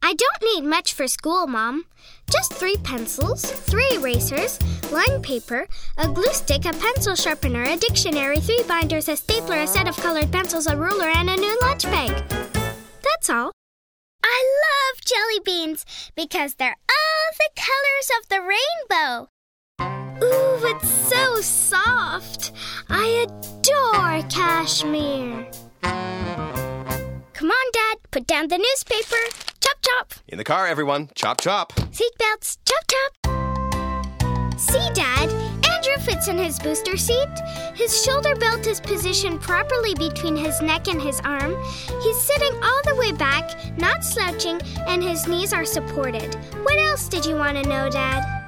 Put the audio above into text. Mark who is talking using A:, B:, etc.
A: I don't need much for school, Mom. Just 3 pencils, 3 erasers, lined paper, a glue stick, a pencil sharpener, a dictionary, 3 binders, a stapler, a set of colored pencils, a ruler, and a new lunch bag. That's all. I love jelly beans because they're all the colors of the rainbow. Ooh, it's so soft. I adore cashmere. Come on, Dad. Put down the newspaper. Chop, chop.
B: In the car, everyone. Chop, chop.
A: Seatbelts. Chop, chop. See, Dad. Andrew fits in his booster seat. His shoulder belt is positioned properly between his neck and his arm. He's sitting all the way back, not slouching, and his knees are supported. What else did you want to know, Dad?